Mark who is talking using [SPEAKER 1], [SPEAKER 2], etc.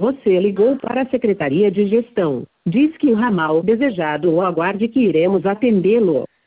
[SPEAKER 1] Você ligou para a Secretaria de Gestão. Diz que o ramal desejado ou aguarde que iremos atendê-lo.